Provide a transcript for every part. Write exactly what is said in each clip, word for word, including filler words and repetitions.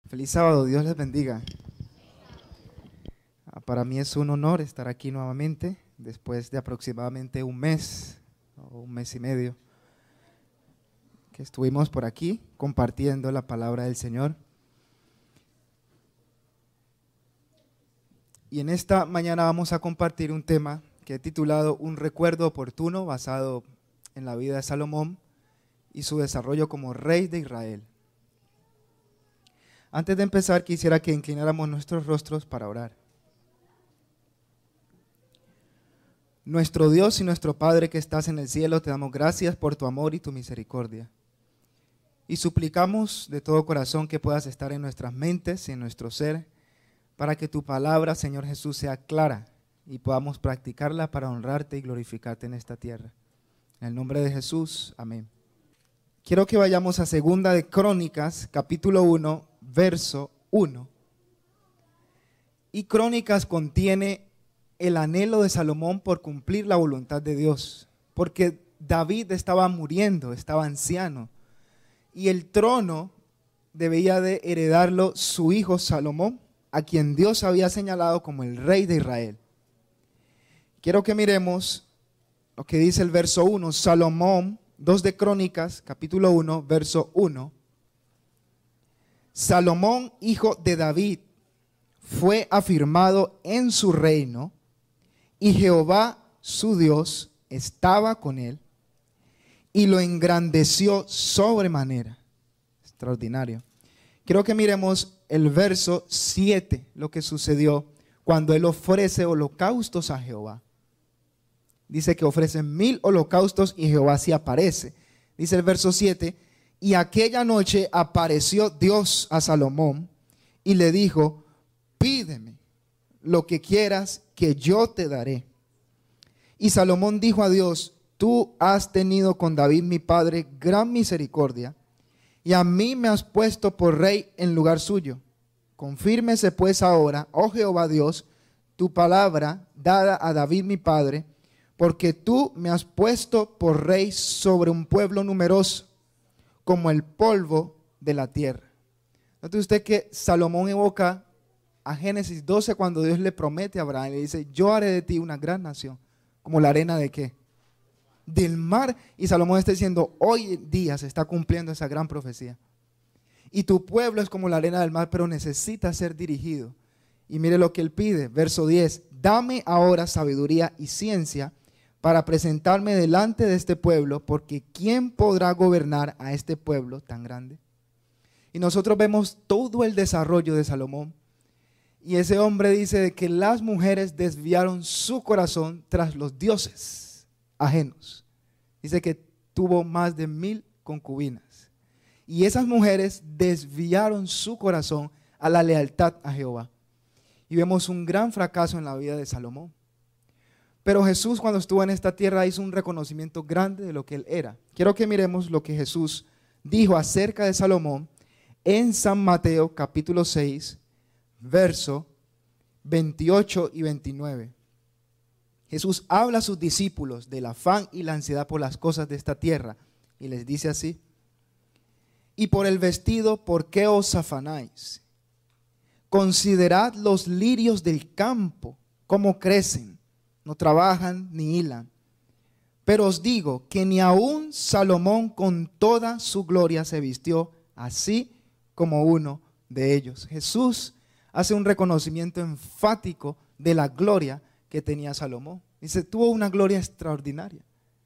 Feliz sábado, Dios les bendiga. Para mí es un honor estar aquí nuevamente después de aproximadamente un mes o un mes y medio que estuvimos por aquí compartiendo la palabra del Señor. Y en esta mañana vamos a compartir un tema que he titulado Un recuerdo oportuno, basado en la vida de Salomón y su desarrollo como rey de Israel. Antes de empezar, quisiera que inclináramos nuestros rostros para orar. Nuestro Dios y nuestro Padre que estás en el cielo, te damos gracias por tu amor y tu misericordia. Y suplicamos de todo corazón que puedas estar en nuestras mentes y en nuestro ser, para que tu palabra, Señor Jesús, sea clara y podamos practicarla para honrarte y glorificarte en esta tierra. En el nombre de Jesús, amén. Quiero que vayamos a Segunda de Crónicas, capítulo uno, verso uno. Y Crónicas contiene el anhelo de Salomón por cumplir la voluntad de Dios, porque David estaba muriendo, estaba anciano, y el trono debía de heredarlo su hijo Salomón, a quien Dios había señalado como el rey de Israel. Quiero que miremos lo que dice el verso uno, Salomón, dos de Crónicas, capítulo uno, verso uno. Salomón, hijo de David, fue afirmado en su reino, y Jehová, su Dios, estaba con él, y lo engrandeció sobremanera. Extraordinario. Quiero que miremos el verso siete, lo que sucedió cuando él ofrece holocaustos a Jehová. Dice que ofrece mil holocaustos y Jehová se aparece. Dice el verso siete, y aquella noche apareció Dios a Salomón y le dijo, pídeme lo que quieras que yo te daré. Y Salomón dijo a Dios, tú has tenido con David mi padre gran misericordia, y a mí me has puesto por rey en lugar suyo. Confírmese pues ahora, oh Jehová Dios, tu palabra dada a David mi padre, porque tú me has puesto por rey sobre un pueblo numeroso, como el polvo de la tierra. Note usted que Salomón evoca a Génesis doce cuando Dios le promete a Abraham, le dice, yo haré de ti una gran nación, como la arena de ¿qué? Del mar. Y Salomón está diciendo, hoy en día se está cumpliendo esa gran profecía. Y tu pueblo es como la arena del mar, pero necesita ser dirigido. Y mire lo que él pide, verso diez, dame ahora sabiduría y ciencia para presentarme delante de este pueblo, porque ¿quién podrá gobernar a este pueblo tan grande? Y nosotros vemos todo el desarrollo de Salomón. Y ese hombre dice de que las mujeres desviaron su corazón tras los dioses ajenos. Dice que tuvo más de mil concubinas. Y esas mujeres desviaron su corazón a la lealtad a Jehová. Y vemos un gran fracaso en la vida de Salomón. Pero Jesús, cuando estuvo en esta tierra, hizo un reconocimiento grande de lo que él era. Quiero que miremos lo que Jesús dijo acerca de Salomón en San Mateo capítulo seis, verso veintiocho y veintinueve. Jesús habla a sus discípulos del afán y la ansiedad por las cosas de esta tierra y les dice así, y por el vestido, ¿por qué os afanáis? Considerad los lirios del campo, cómo crecen. No trabajan ni hilan. Pero os digo que ni aun Salomón con toda su gloria se vistió así como uno de ellos. Jesús hace un reconocimiento enfático de la gloria que tenía Salomón. Dice, tuvo una gloria extraordinaria.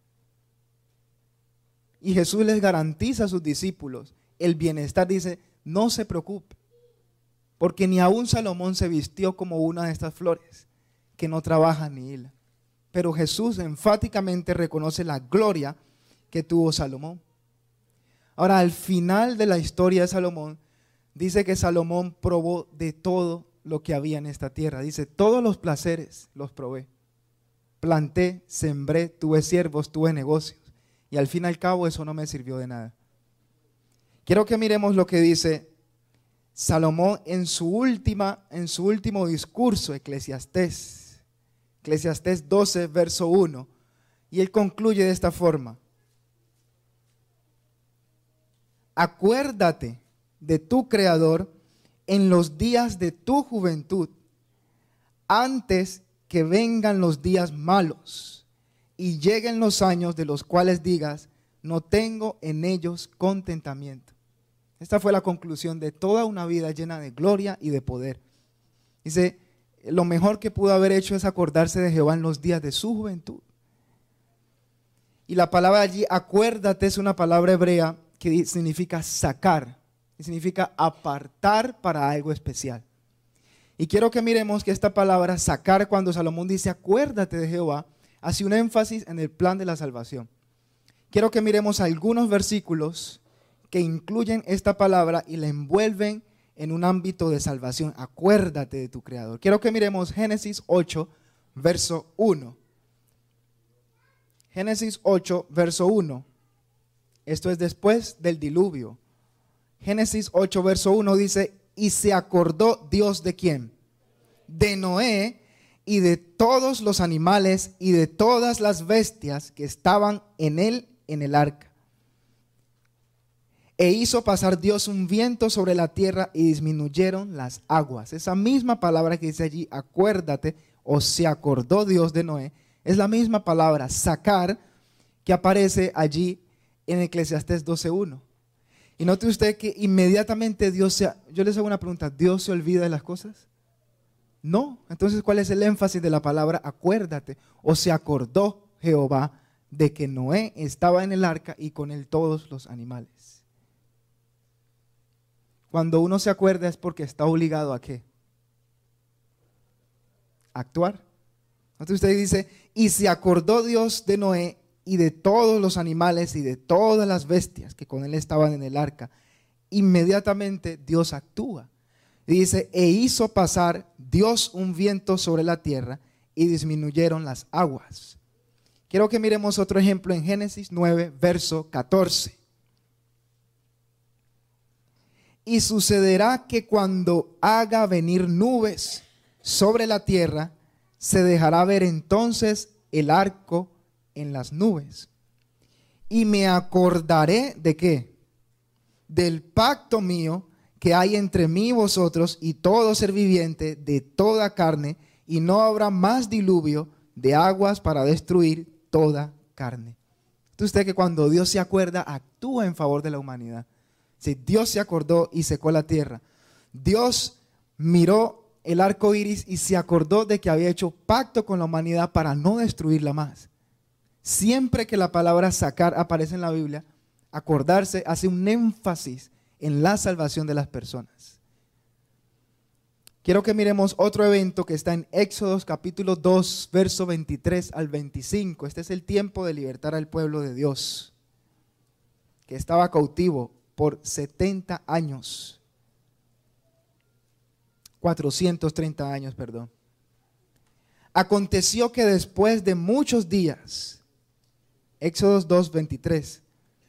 Y Jesús les garantiza a sus discípulos el bienestar. Dice, no se preocupe, porque ni aun Salomón se vistió como una de estas flores, que no trabaja ni hila. Pero Jesús enfáticamente reconoce la gloria que tuvo Salomón. Ahora, al final de la historia de Salomón, dice que Salomón probó de todo lo que había en esta tierra. Dice, todos los placeres los probé. Planté, sembré, tuve siervos, tuve negocios. Y al fin y al cabo eso no me sirvió de nada. Quiero que miremos lo que dice Salomón en su última, en su último discurso, Eclesiastés, Eclesiastés doce, verso uno, y él concluye de esta forma: acuérdate de tu Creador en los días de tu juventud, antes que vengan los días malos y lleguen los años de los cuales digas, no tengo en ellos contentamiento. Esta fue la conclusión de toda una vida llena de gloria y de poder. Dice, lo mejor que pudo haber hecho es acordarse de Jehová en los días de su juventud. Y la palabra allí, acuérdate, es una palabra hebrea que significa sacar, que significa apartar para algo especial. Y quiero que miremos que esta palabra sacar, cuando Salomón dice acuérdate de Jehová, hace un énfasis en el plan de la salvación. Quiero que miremos algunos versículos que incluyen esta palabra y la envuelven en un ámbito de salvación. Acuérdate de tu Creador. Quiero que miremos Génesis ocho, verso uno. Génesis ocho, verso uno. Esto es después del diluvio. Génesis ocho, verso uno dice, y se acordó Dios de ¿quién? De Noé y de todos los animales y de todas las bestias que estaban en él en el arca. E hizo pasar Dios un viento sobre la tierra y disminuyeron las aguas. Esa misma palabra que dice allí, acuérdate, o se acordó Dios de Noé, es la misma palabra, sacar, que aparece allí en Eclesiastés doce uno. Y note usted que inmediatamente Dios se... Yo les hago una pregunta, ¿Dios se olvida de las cosas? No. Entonces, ¿cuál es el énfasis de la palabra acuérdate? O se acordó Jehová de que Noé estaba en el arca y con él todos los animales. Cuando uno se acuerda es porque está obligado a ¿qué? A actuar. Entonces usted dice, y se acordó Dios de Noé y de todos los animales y de todas las bestias que con él estaban en el arca. Inmediatamente Dios actúa. Y dice, e hizo pasar Dios un viento sobre la tierra y disminuyeron las aguas. Quiero que miremos otro ejemplo en Génesis nueve, verso catorce. Y sucederá que cuando haga venir nubes sobre la tierra, se dejará ver entonces el arco en las nubes. Y me acordaré de qué? Del pacto mío que hay entre mí y vosotros y todo ser viviente de toda carne, y no habrá más diluvio de aguas para destruir toda carne. Entonces usted que cuando Dios se acuerda, actúa en favor de la humanidad. Si Dios se acordó y secó la tierra, Dios miró el arco iris y se acordó de que había hecho pacto con la humanidad para no destruirla más. Siempre que la palabra sacar aparece en la Biblia, acordarse hace un énfasis en la salvación de las personas. Quiero que miremos otro evento que está en Éxodo capítulo dos, verso veintitrés al veinticinco. Este es el tiempo de libertar al pueblo de Dios, que estaba cautivo por setenta años. cuatrocientos treinta años, perdón. Aconteció que después de muchos días, Éxodo dos, veintitrés,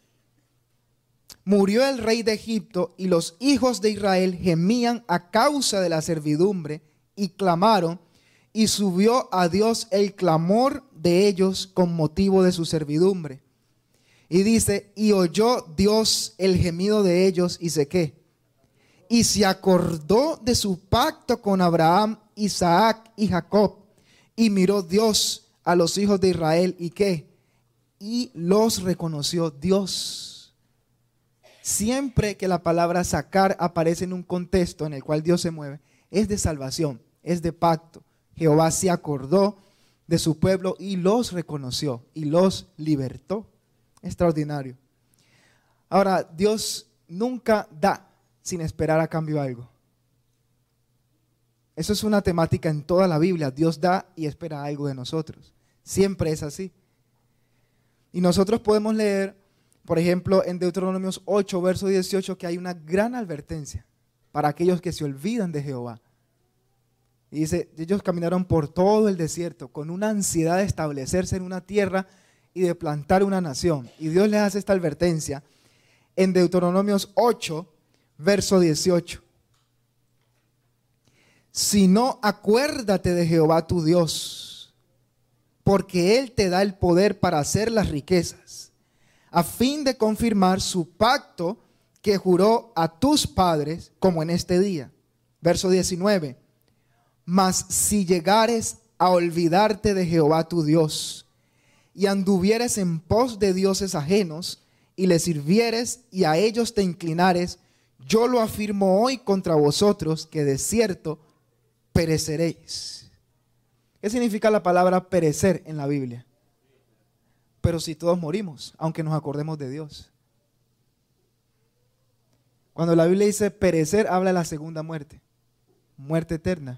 murió el rey de Egipto y los hijos de Israel gemían a causa de la servidumbre y clamaron, y subió a Dios el clamor de ellos con motivo de su servidumbre. Y dice, y oyó Dios el gemido de ellos y se qué. Y se acordó de su pacto con Abraham, Isaac y Jacob. Y miró Dios a los hijos de Israel y qué. Y los reconoció Dios. Siempre que la palabra sacar aparece en un contexto en el cual Dios se mueve, es de salvación, es de pacto. Jehová se acordó de su pueblo y los reconoció y los libertó. Extraordinario. Ahora, Dios nunca da sin esperar a cambio algo. Eso es una temática en toda la Biblia. Dios da y espera algo de nosotros. Siempre es así. Y nosotros podemos leer, por ejemplo, en Deuteronomios ocho, verso dieciocho, que hay una gran advertencia para aquellos que se olvidan de Jehová. Y dice, ellos caminaron por todo el desierto con una ansiedad de establecerse en una tierra y de plantar una nación. Y Dios les hace esta advertencia en Deuteronomios ocho, verso dieciocho. Si no, acuérdate de Jehová tu Dios, porque Él te da el poder para hacer las riquezas, a fin de confirmar su pacto que juró a tus padres, como en este día. Verso diecinueve. Mas si llegares a olvidarte de Jehová tu Dios, y anduvieres en pos de dioses ajenos, y les sirvieres, y a ellos te inclinares, yo lo afirmo hoy contra vosotros, que de cierto pereceréis. ¿Qué significa la palabra perecer en la Biblia? Pero si todos morimos, aunque nos acordemos de Dios. Cuando la Biblia dice perecer, habla de la segunda muerte, muerte eterna.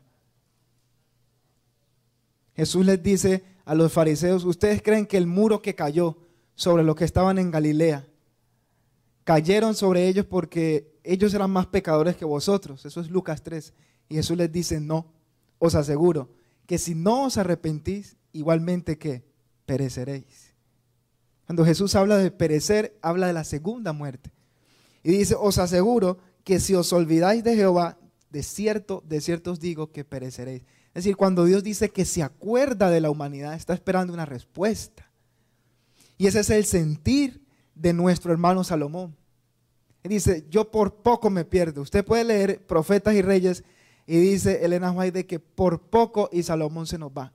Jesús les dice a los fariseos, ¿ustedes creen que el muro que cayó sobre los que estaban en Galilea, cayeron sobre ellos porque ellos eran más pecadores que vosotros? Eso es Lucas tres. Y Jesús les dice, no, os aseguro que si no os arrepentís, igualmente que pereceréis. Cuando Jesús habla de perecer, habla de la segunda muerte. Y dice, os aseguro que si os olvidáis de Jehová, de cierto, de cierto os digo que pereceréis. Es decir, cuando Dios dice que se acuerda de la humanidad, está esperando una respuesta. Y ese es el sentir de nuestro hermano Salomón. Él dice, yo por poco me pierdo. Usted puede leer Profetas y Reyes y dice Elena White que por poco y Salomón se nos va.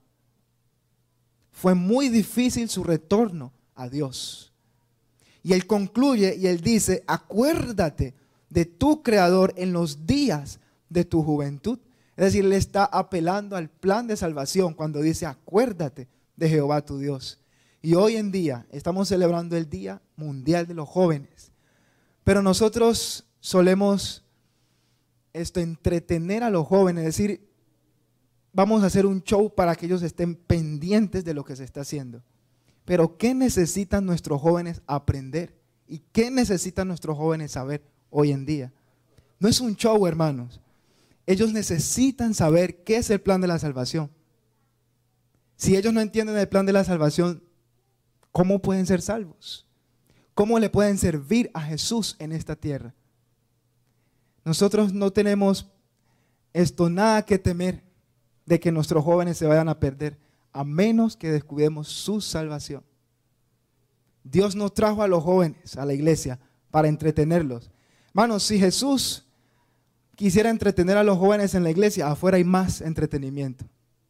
Fue muy difícil su retorno a Dios. Y él concluye y él dice, acuérdate de tu Creador en los días de tu juventud. Es decir, él está apelando al plan de salvación cuando dice, acuérdate de Jehová tu Dios. Y hoy en día estamos celebrando el Día Mundial de los Jóvenes. Pero nosotros solemos esto, entretener a los jóvenes, es decir, vamos a hacer un show para que ellos estén pendientes de lo que se está haciendo. Pero ¿qué necesitan nuestros jóvenes aprender? ¿Y qué necesitan nuestros jóvenes saber hoy en día? No es un show, hermanos. Ellos necesitan saber qué es el plan de la salvación. Si ellos no entienden el plan de la salvación, ¿cómo pueden ser salvos? ¿Cómo le pueden servir a Jesús en esta tierra? Nosotros no tenemos esto nada que temer de que nuestros jóvenes se vayan a perder, a menos que descuidemos su salvación. Dios nos trajo a los jóvenes a la iglesia para entretenerlos. Hermanos, si Jesús quisiera entretener a los jóvenes en la iglesia, afuera hay más entretenimiento,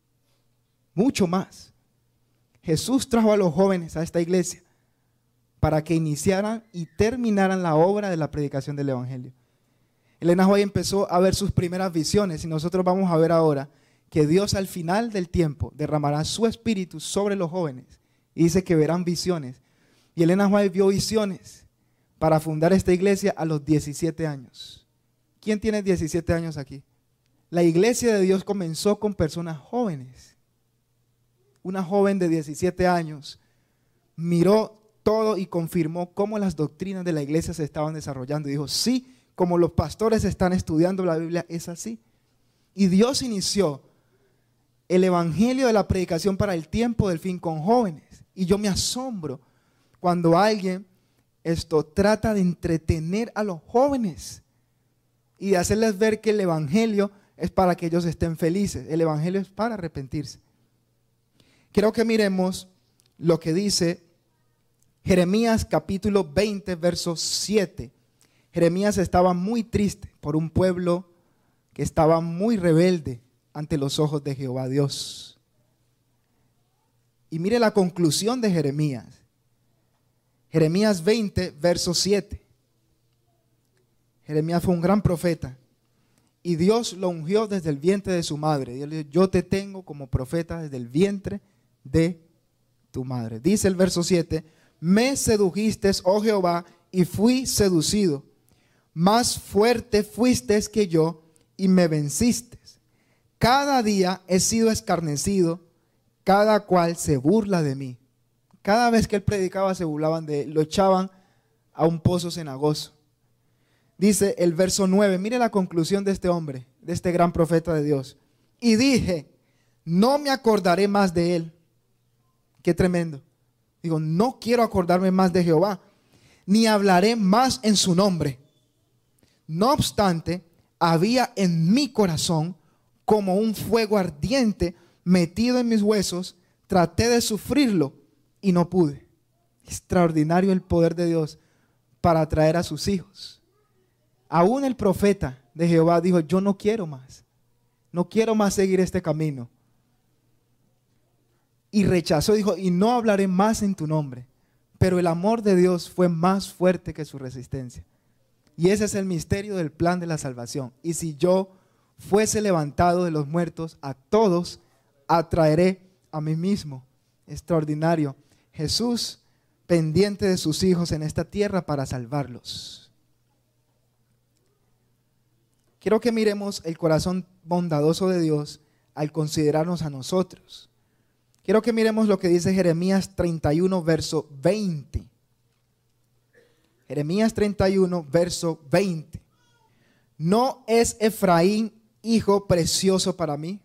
mucho más. Jesús trajo a los jóvenes a esta iglesia para que iniciaran y terminaran la obra de la predicación del evangelio. Elena White empezó a ver sus primeras visiones y nosotros vamos a ver ahora que Dios al final del tiempo derramará su espíritu sobre los jóvenes y dice que verán visiones. Y Elena White vio visiones para fundar esta iglesia a los diecisiete años. ¿Quién tiene diecisiete años aquí? La iglesia de Dios comenzó con personas jóvenes. Una joven de diecisiete años miró todo y confirmó cómo las doctrinas de la iglesia se estaban desarrollando. Y dijo, sí, como los pastores están estudiando la Biblia, es así. Y Dios inició el evangelio de la predicación para el tiempo del fin con jóvenes. Y yo me asombro cuando alguien esto trata de entretener a los jóvenes y de hacerles ver que el evangelio es para que ellos estén felices. El evangelio es para arrepentirse. Quiero que miremos lo que dice Jeremías capítulo veinte, verso siete. Jeremías estaba muy triste por un pueblo que estaba muy rebelde ante los ojos de Jehová Dios. Y mire la conclusión de Jeremías. Jeremías veinte, verso siete. Jeremías fue un gran profeta y Dios lo ungió desde el vientre de su madre. Dios le dijo, yo te tengo como profeta desde el vientre de tu madre. Dice el verso siete, me sedujiste, oh Jehová, y fui seducido. Más fuerte fuiste que yo y me venciste. Cada día he sido escarnecido, cada cual se burla de mí. Cada vez que él predicaba se burlaban de él, lo echaban a un pozo cenagoso. Dice el verso nueve, mire la conclusión de este hombre, de este gran profeta de Dios. Y dije, no me acordaré más de él. Qué tremendo. Digo, no quiero acordarme más de Jehová, ni hablaré más en su nombre. No obstante, había en mi corazón como un fuego ardiente metido en mis huesos. Traté de sufrirlo y no pude. Extraordinario el poder de Dios para atraer a sus hijos. Aún el profeta de Jehová dijo, yo no quiero más, no quiero más seguir este camino. Y rechazó, dijo, y no hablaré más en tu nombre. Pero el amor de Dios fue más fuerte que su resistencia. Y ese es el misterio del plan de la salvación. Y si yo fuese levantado de los muertos, a todos atraeré a mí mismo. Extraordinario. Jesús pendiente de sus hijos en esta tierra para salvarlos. Quiero que miremos el corazón bondadoso de Dios al considerarnos a nosotros. Quiero que miremos lo que dice Jeremías treinta y uno, verso veinte. Jeremías treinta y uno, verso veinte. ¿No es Efraín hijo precioso para mí?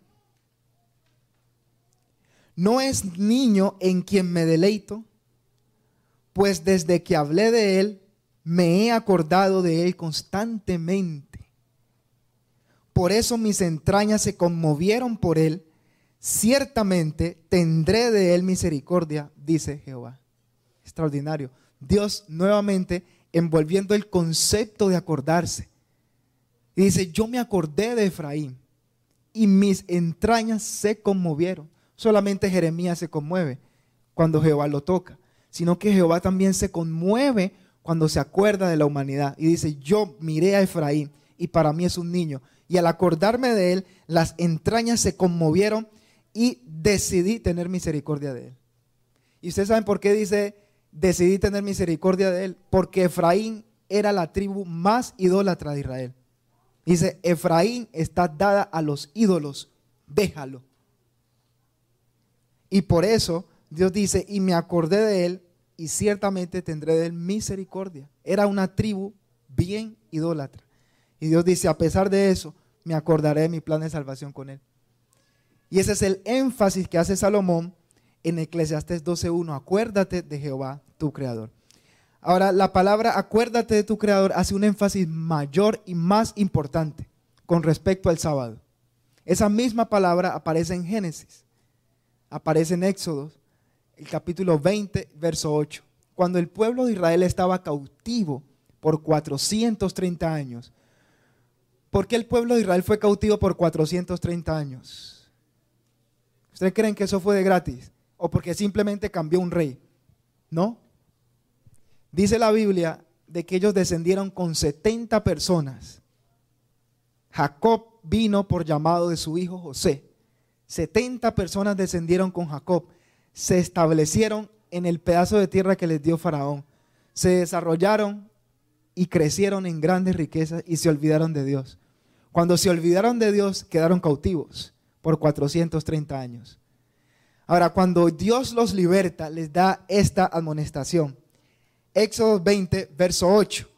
¿No es niño en quien me deleito? Pues desde que hablé de él, me he acordado de él constantemente. Por eso mis entrañas se conmovieron por él. Ciertamente tendré de él misericordia, dice Jehová. Extraordinario. Dios nuevamente envolviendo el concepto de acordarse. Y dice, yo me acordé de Efraín y mis entrañas se conmovieron. Solamente Jeremías se conmueve cuando Jehová lo toca, sino que Jehová también se conmueve cuando se acuerda de la humanidad. Y dice, yo miré a Efraín y para mí es un niño. Y al acordarme de él, las entrañas se conmovieron y decidí tener misericordia de él. ¿Y ustedes saben por qué dice, decidí tener misericordia de él? Porque Efraín era la tribu más idólatra de Israel. Dice, Efraín está dada a los ídolos, déjalo. Y por eso Dios dice, y me acordé de él y ciertamente tendré de él misericordia. Era una tribu bien idólatra. Y Dios dice, a pesar de eso, me acordaré de mi plan de salvación con él. Y ese es el énfasis que hace Salomón en Eclesiastés doce uno. Acuérdate de Jehová, tu creador. Ahora, la palabra acuérdate de tu creador hace un énfasis mayor y más importante con respecto al sábado. Esa misma palabra aparece en Génesis, aparece en Éxodo, el capítulo veinte, verso ocho. Cuando el pueblo de Israel estaba cautivo por cuatrocientos treinta años. ¿Por qué el pueblo de Israel fue cautivo por cuatrocientos treinta años? ¿Ustedes creen que eso fue de gratis? ¿O porque simplemente cambió un rey? No. Dice la Biblia de que ellos descendieron con setenta personas. Jacob vino por llamado de su hijo José. setenta personas descendieron con Jacob. Se establecieron en el pedazo de tierra que les dio Faraón. Se desarrollaron y crecieron en grandes riquezas y se olvidaron de Dios. Cuando se olvidaron de Dios, quedaron cautivos por cuatrocientos treinta años. Ahora, cuando Dios los liberta, les da esta amonestación. Éxodo veinte, verso ocho.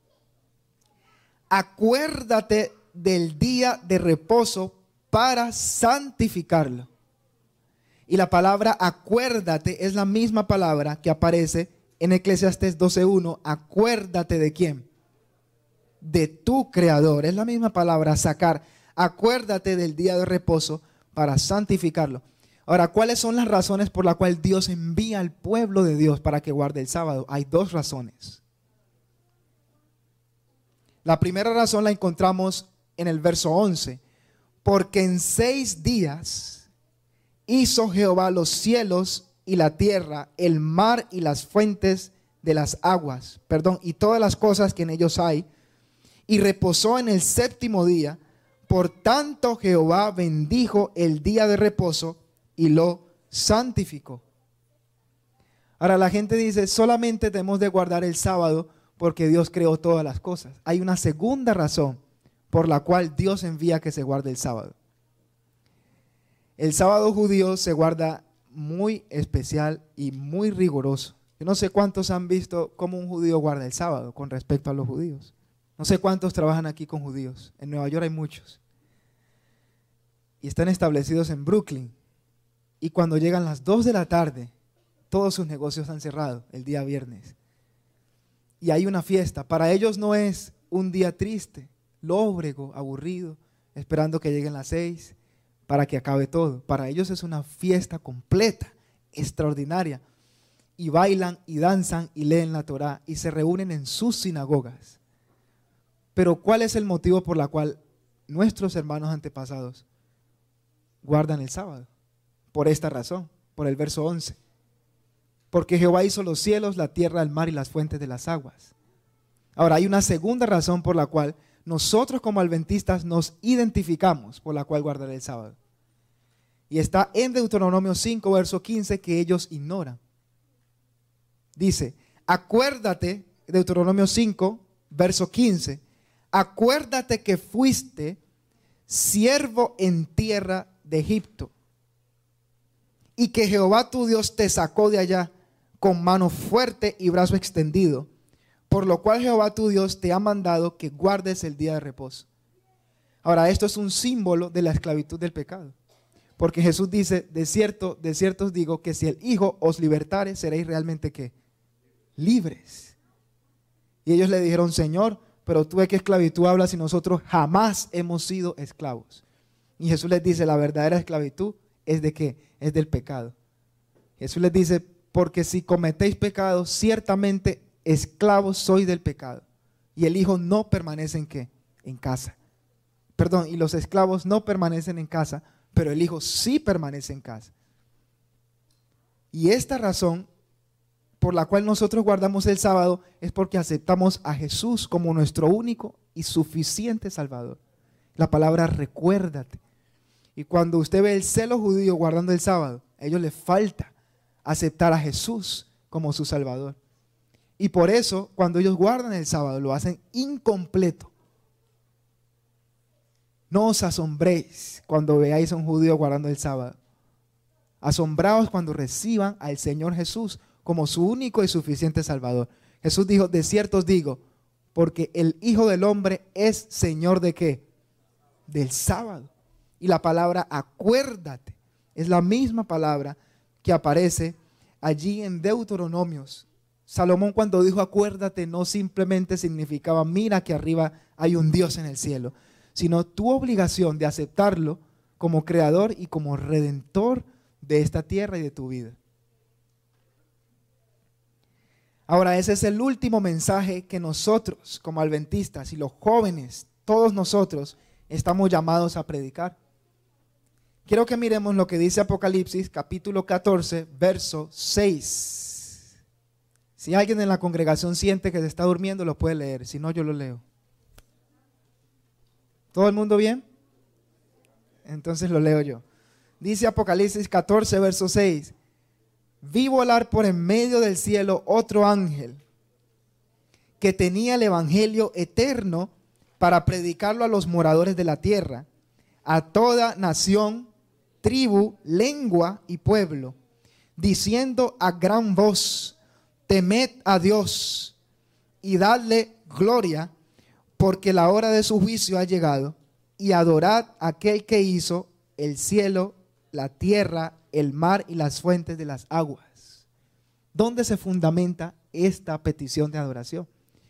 Acuérdate del día de reposo para santificarlo. Y la palabra acuérdate es la misma palabra que aparece en Eclesiastés doce uno. Acuérdate de quién. De tu creador. Es la misma palabra, sacar. Acuérdate del día de reposo para santificarlo. Ahora, ¿cuáles son las razones por las cuales Dios envía al pueblo de Dios para que guarde el sábado? Hay dos razones. La primera razón la encontramos en el verso once. Porque en seis días hizo Jehová los cielos y la tierra, el mar y las fuentes de las aguas, perdón, y todas las cosas que en ellos hay, y reposó en el séptimo día. Por tanto Jehová bendijo el día de reposo y lo santificó. Ahora la gente dice, solamente tenemos de guardar el sábado porque Dios creó todas las cosas. Hay una segunda razón por la cual Dios envía que se guarde el sábado. El sábado judío se guarda muy especial y muy riguroso. Yo no sé cuántos han visto cómo un judío guarda el sábado con respecto a los judíos. No sé cuántos trabajan aquí con judíos. En Nueva York hay muchos. Y están establecidos en Brooklyn. Y cuando llegan las dos de la tarde, todos sus negocios han cerrado el día viernes. Y hay una fiesta. Para ellos no es un día triste, lóbrego, aburrido, esperando que lleguen las seis para que acabe todo. Para ellos es una fiesta completa, extraordinaria. Y bailan y danzan y leen la Torá y se reúnen en sus sinagogas Pero ¿cuál es el motivo por el cual nuestros hermanos antepasados guardan el sábado? Por esta razón, por el verso once. Porque Jehová hizo los cielos, la tierra, el mar y las fuentes de las aguas. Ahora, hay una segunda razón por la cual nosotros como adventistas nos identificamos, por la cual guardar el sábado. Y está en Deuteronomio cinco, verso quince, que ellos ignoran. Dice, acuérdate, Deuteronomio cinco, verso quince, acuérdate que fuiste siervo en tierra de Egipto y que Jehová tu Dios te sacó de allá con mano fuerte y brazo extendido, por lo cual Jehová tu Dios te ha mandado que guardes el día de reposo. Ahora, esto es un símbolo de la esclavitud del pecado, porque Jesús dice, de cierto, de cierto os digo que si el Hijo os libertare, seréis realmente ¿qué? Libres. Y ellos le dijeron, Señor, pero tú de qué esclavitud hablas si nosotros jamás hemos sido esclavos. Y Jesús les dice, la verdadera esclavitud es de qué? Es del pecado. Jesús les dice, porque si cometéis pecado, ciertamente esclavos sois del pecado. Y el Hijo no permanece en qué? En casa. Perdón, y los esclavos no permanecen en casa, pero el Hijo sí permanece en casa. Y esta razón por la cual nosotros guardamos el sábado es porque aceptamos a Jesús como nuestro único y suficiente Salvador. La palabra recuérdate. Y cuando usted ve el celo judío guardando el sábado, a ellos les falta aceptar a Jesús como su Salvador. Y por eso, cuando ellos guardan el sábado, lo hacen incompleto. No os asombréis cuando veáis a un judío guardando el sábado. Asombraos cuando reciban al Señor Jesús como su único y suficiente Salvador. Jesús dijo, de cierto os digo, porque el Hijo del Hombre es Señor ¿de qué? Del sábado. Y la palabra acuérdate es la misma palabra que aparece allí en Deuteronomios. Salomón cuando dijo acuérdate no simplemente significaba mira que arriba hay un Dios en el cielo, sino tu obligación de aceptarlo como creador y como redentor de esta tierra y de tu vida. Ahora, ese es el último mensaje que nosotros como adventistas y los jóvenes, todos nosotros, estamos llamados a predicar. Quiero que miremos lo que dice Apocalipsis capítulo catorce, verso seis. Si alguien en la congregación siente que se está durmiendo, lo puede leer, si no yo lo leo. ¿Todo el mundo bien? Entonces lo leo yo. Dice Apocalipsis catorce, verso seis. Vi volar por en medio del cielo otro ángel que tenía el evangelio eterno para predicarlo a los moradores de la tierra, a toda nación, tribu, lengua y pueblo, diciendo a gran voz, temed a Dios y dadle gloria, porque la hora de su juicio ha llegado, y adorad a aquel que hizo el cielo, la tierra, el mar y las fuentes de las aguas. ¿Dónde se fundamenta esta petición de adoración?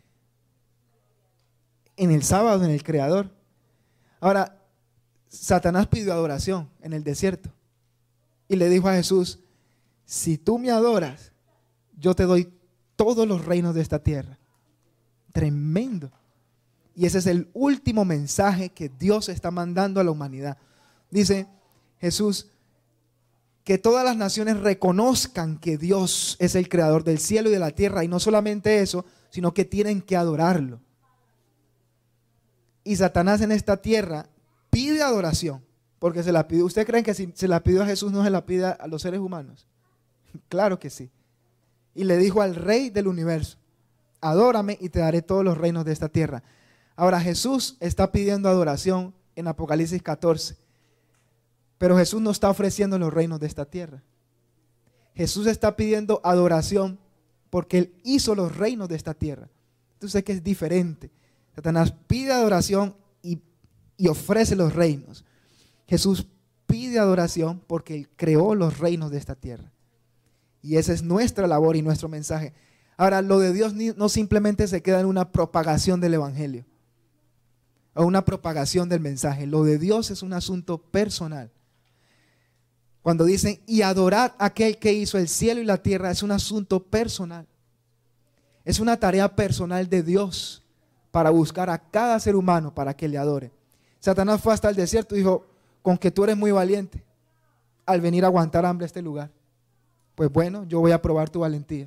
En el sábado, en el Creador. Ahora, Satanás pidió adoración en el desierto y le dijo a Jesús, si tú me adoras, yo te doy todos los reinos de esta tierra. Tremendo. Y ese es el último mensaje que Dios está mandando a la humanidad. Dice Jesús, que todas las naciones reconozcan que Dios es el creador del cielo y de la tierra, y no solamente eso, sino que tienen que adorarlo. Y Satanás en esta tierra pide adoración, porque se la pidió. ¿Ustedes creen que si se la pidió a Jesús no se la pide a los seres humanos? Claro que sí. Y le dijo al Rey del universo, adórame y te daré todos los reinos de esta tierra. Ahora Jesús está pidiendo adoración en Apocalipsis catorce. Pero Jesús no está ofreciendo los reinos de esta tierra. Jesús está pidiendo adoración porque Él hizo los reinos de esta tierra. Entonces que es diferente. Satanás pide adoración y, y ofrece los reinos. Jesús pide adoración porque Él creó los reinos de esta tierra. Y esa es nuestra labor y nuestro mensaje. Ahora, lo de Dios no simplemente se queda en una propagación del evangelio o una propagación del mensaje. Lo de Dios es un asunto personal. Cuando dicen, y adorad a aquel que hizo el cielo y la tierra, es un asunto personal. Es una tarea personal de Dios para buscar a cada ser humano para que le adore. Satanás fue hasta el desierto y dijo, con que tú eres muy valiente al venir a aguantar hambre a este lugar. Pues bueno, yo voy a probar tu valentía.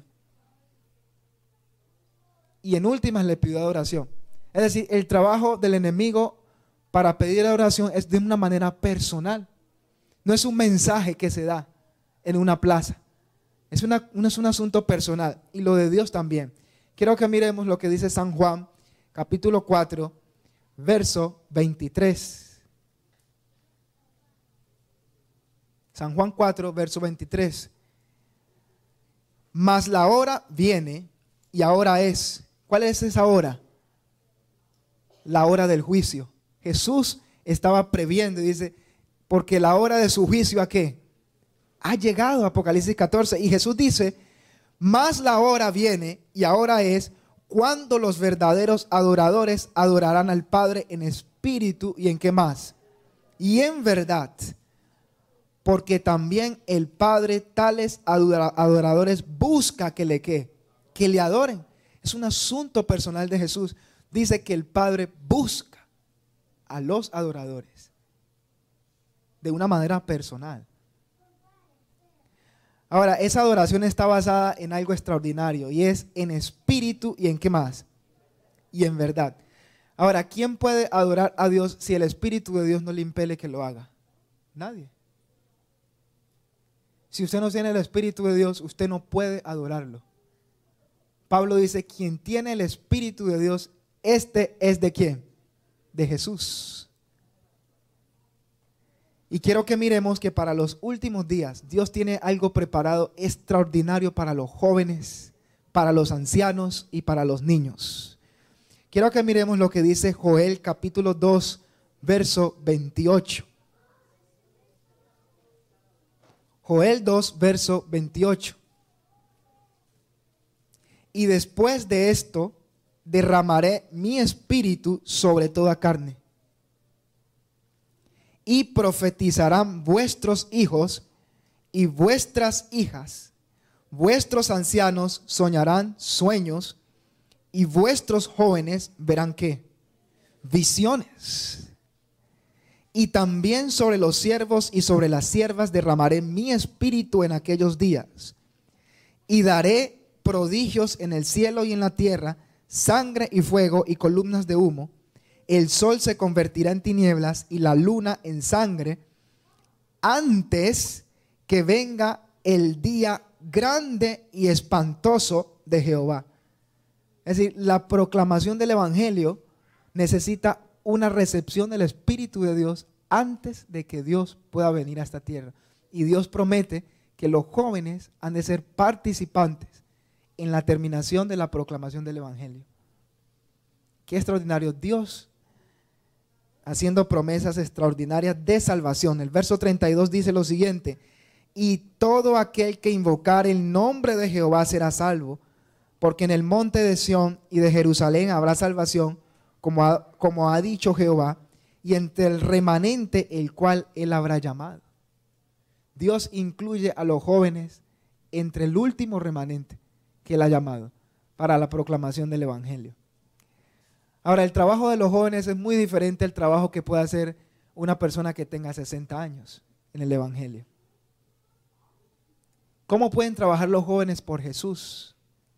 Y en últimas le pidió adoración. Es decir, el trabajo del enemigo para pedir adoración es de una manera personal. No es un mensaje que se da en una plaza. Es, una, no es un asunto personal. Y lo de Dios también. Quiero que miremos lo que dice San Juan, capítulo cuatro, verso veintitrés. San Juan cuatro, verso veintitrés. Mas la hora viene y ahora es. ¿Cuál es esa hora? La hora del juicio. Jesús estaba previendo y dice, porque la hora de su juicio, ¿a qué? Ha llegado, Apocalipsis catorce. Y Jesús dice, mas la hora viene y ahora es cuando los verdaderos adoradores adorarán al Padre en espíritu y en qué más. Y en verdad. Porque también el Padre tales adoradores busca que le ¿qué? Que le adoren. Es un asunto personal de Jesús. Dice que el Padre busca a los adoradores de una manera personal. Ahora, esa adoración está basada en algo extraordinario y es en espíritu y en qué más. Y en verdad. Ahora, ¿quién puede adorar a Dios si el Espíritu de Dios no le impele que lo haga? Nadie. Si usted no tiene el Espíritu de Dios, usted no puede adorarlo. Pablo dice, quien tiene el Espíritu de Dios, este es de quién? De Jesús. Y quiero que miremos que para los últimos días, Dios tiene algo preparado extraordinario para los jóvenes, para los ancianos y para los niños. Quiero que miremos lo que dice Joel capítulo dos, verso veintiocho. Joel dos, verso veintiocho. Y después de esto derramaré mi espíritu sobre toda carne. Y profetizarán vuestros hijos y vuestras hijas. Vuestros ancianos soñarán sueños y vuestros jóvenes verán ¿qué? Visiones. Y también sobre los siervos y sobre las siervas derramaré mi espíritu en aquellos días. Y daré prodigios en el cielo y en la tierra, sangre y fuego y columnas de humo. El sol se convertirá en tinieblas y la luna en sangre antes que venga el día grande y espantoso de Jehová. Es decir, la proclamación del evangelio necesita una recepción del Espíritu de Dios antes de que Dios pueda venir a esta tierra. Y Dios promete que los jóvenes han de ser participantes en la terminación de la proclamación del evangelio. Qué extraordinario. Dios haciendo promesas extraordinarias de salvación. El verso treinta y dos dice lo siguiente: y todo aquel que invocar el nombre de Jehová será salvo, porque en el monte de Sión y de Jerusalén habrá salvación, como ha, como ha dicho Jehová, y entre el remanente el cual él habrá llamado. Dios incluye a los jóvenes entre el último remanente que él ha llamado para la proclamación del evangelio. Ahora, el trabajo de los jóvenes es muy diferente al trabajo que puede hacer una persona que tenga sesenta años en el evangelio. ¿Cómo pueden trabajar los jóvenes por Jesús?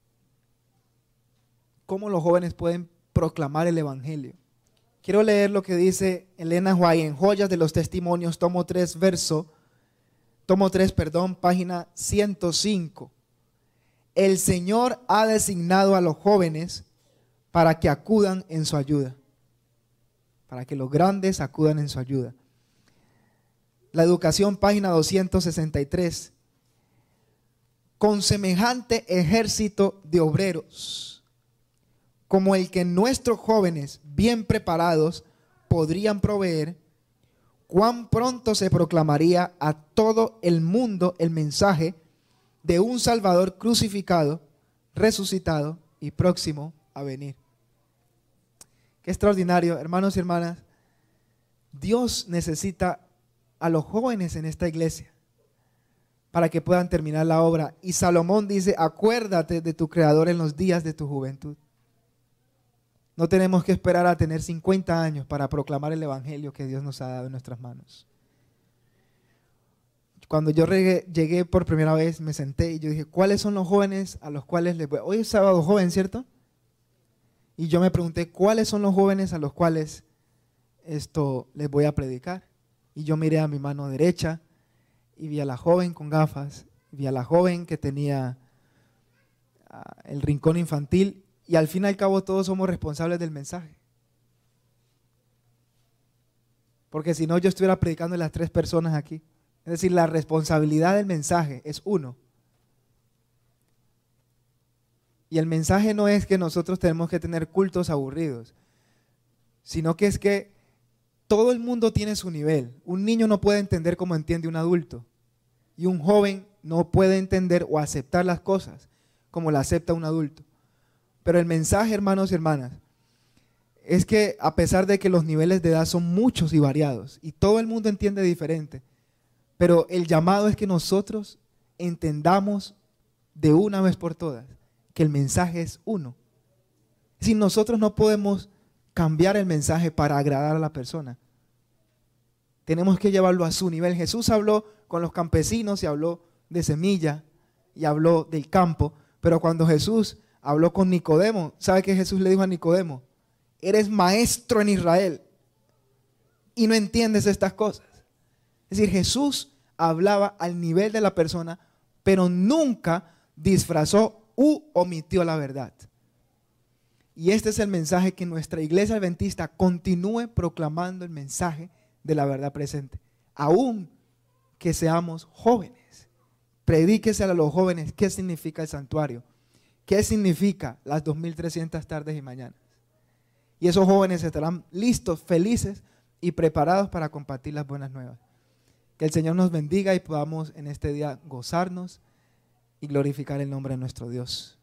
¿Cómo los jóvenes pueden proclamar el evangelio? Quiero leer lo que dice Elena White en Joyas de los Testimonios, tomo tres, verso, tomo tres, perdón, página ciento cinco. El Señor ha designado a los jóvenes para que acudan en su ayuda, para que los grandes acudan en su ayuda. La Educación, página doscientos sesenta y tres. Con semejante ejército de obreros, como el que nuestros jóvenes bien preparados podrían proveer, cuán pronto se proclamaría a todo el mundo el mensaje de un Salvador crucificado, resucitado y próximo a venir. Qué extraordinario, hermanos y hermanas. Dios necesita a los jóvenes en esta iglesia para que puedan terminar la obra. Y Salomón dice: acuérdate de tu Creador en los días de tu juventud. No tenemos que esperar a tener cincuenta años para proclamar el evangelio que Dios nos ha dado en nuestras manos. Cuando yo llegué, llegué por primera vez, me senté y yo dije, ¿cuáles son los jóvenes a los cuales les voy? Hoy es sábado joven, ¿cierto? Y yo me pregunté, ¿cuáles son los jóvenes a los cuales esto les voy a predicar? Y yo miré a mi mano derecha y vi a la joven con gafas, vi a la joven que tenía uh, el rincón infantil, y al fin y al cabo todos somos responsables del mensaje. Porque si no, yo estuviera predicando a las tres personas aquí. Es decir, la responsabilidad del mensaje es uno. Y el mensaje no es que nosotros tenemos que tener cultos aburridos, sino que es que todo el mundo tiene su nivel. Un niño no puede entender como entiende un adulto. Y un joven no puede entender o aceptar las cosas como la acepta un adulto. Pero el mensaje, hermanos y hermanas, es que a pesar de que los niveles de edad son muchos y variados, y todo el mundo entiende diferente, pero el llamado es que nosotros entendamos de una vez por todas que el mensaje es uno. Si nosotros no podemos cambiar el mensaje para agradar a la persona, tenemos que llevarlo a su nivel. Jesús habló con los campesinos y habló de semilla y habló del campo, pero cuando Jesús habló con Nicodemo, ¿sabe qué Jesús le dijo a Nicodemo? Eres maestro en Israel y no entiendes estas cosas. Es decir, Jesús hablaba al nivel de la persona, pero nunca disfrazó u omitió la verdad. Y este es el mensaje, que nuestra iglesia adventista continúe proclamando el mensaje de la verdad presente, aún que seamos jóvenes. Predíquese a los jóvenes qué significa el santuario, qué significa las dos mil trescientas tardes y mañanas. Y esos jóvenes estarán listos, felices y preparados para compartir las buenas nuevas. Que el Señor nos bendiga y podamos en este día gozarnos y glorificar el nombre de nuestro Dios.